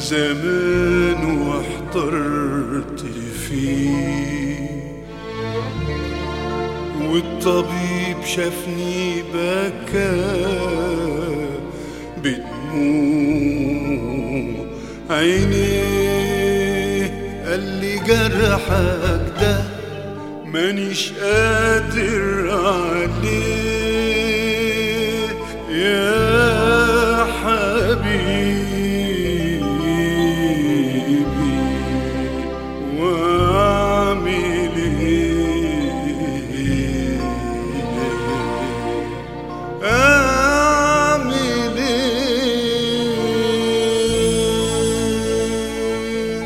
زمان واحترت فيه، والطبيب شافني بكى بدموع عينيه، قال لي جرحك ده مانيش قادر عليه يا حبيبي، واعمل ايه اعمل ايه.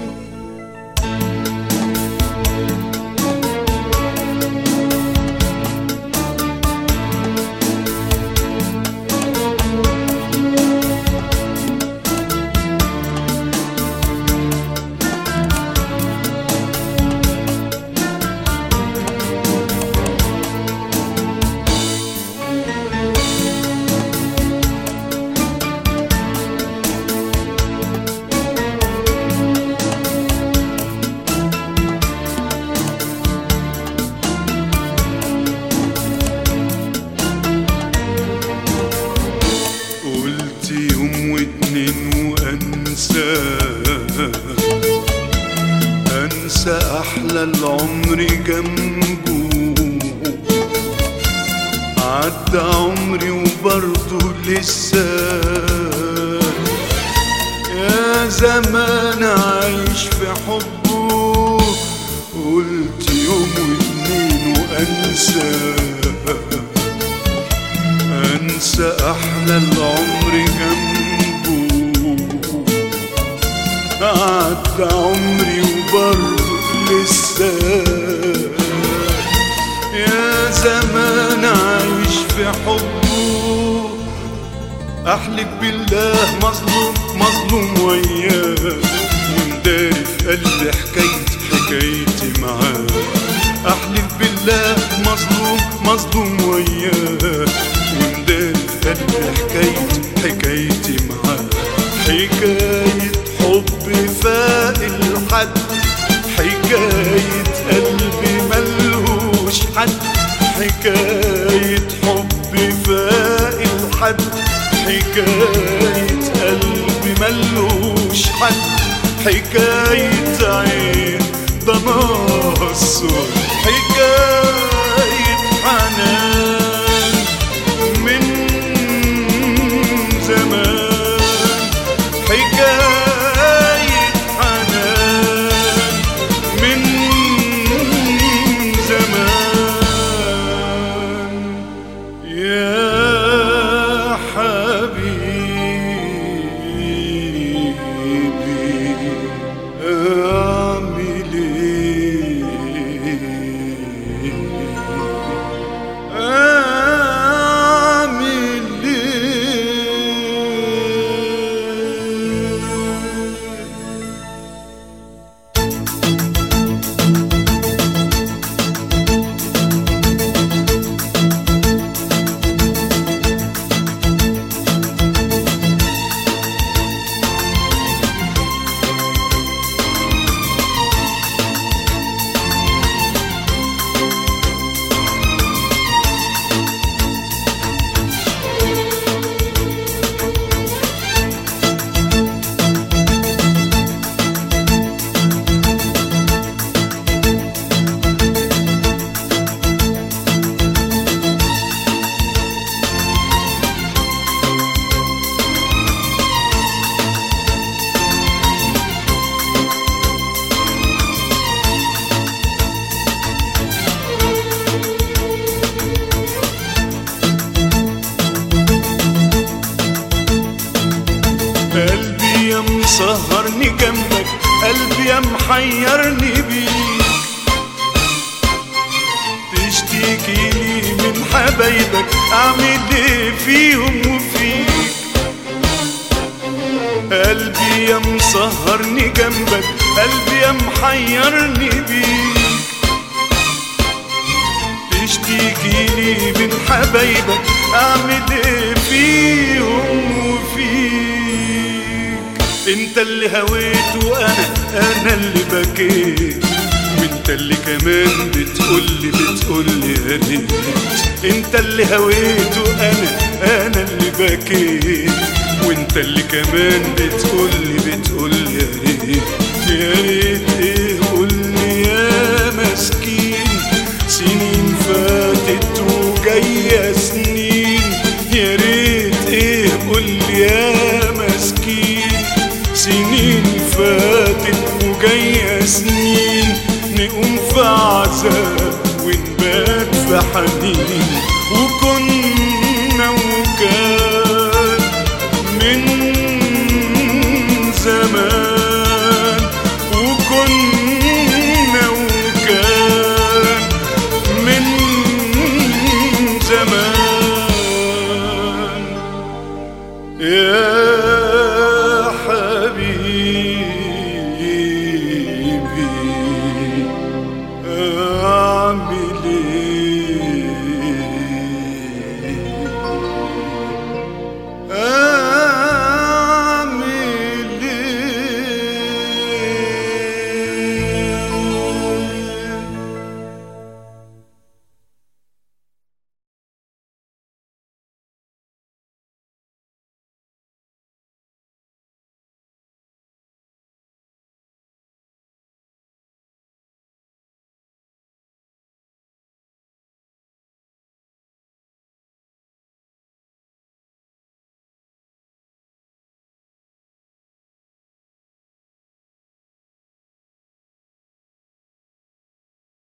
أنسى أحلى العمر جنبه، عدى عمري وبرضه لسه يا زمان عايش في حبه. قلت يوم واتنين وأنسى أحلى العمر جنبه، عدى عمري وبرضه لسه يا زمان عايش في حبه. أحلف بالله مظلوم وياه، ومداري في قلبي حكايتي معاه. أحلف بالله مظلوم وياه، ومداري في قلبي حكايتي معاه. حكاية حب فاق الحد، حكاية قلبي ملهوش حد. حكاية حب فاق الحد، حكاية قلبي ملهوش حد. حكاية عين ده نار السود، حكاية حنان من زمان. حكاية حنان من زمان يا حبيبي، أعمل إيه أعمل قلبي يا مسهرني جنبك، قلبي يا محيرني بيك. تشتكيلي من حبايبك، اعمل ايه فيهم وفيك. قلبي يا مسهرني جنبك، قلبي يا محيرني بيك. تشتكيلي من حبايبك، اعمل ايه فيهم وفيك. انت اللي هويت وانا اللي بكيت، وانت اللي كمان بتقولي يا ريت. انت اللي هويت وانا اللي بكيت، وانت اللي كمان بتقولي يا ريت. يا ريت ايه قولي يا مسكين، سنين فاتت وجاية سنين. يا ريت ايه قولي يا مسكين، سنين فاتت وجاية سنين. نقوم في عذاب ونبات في حنين، وكنا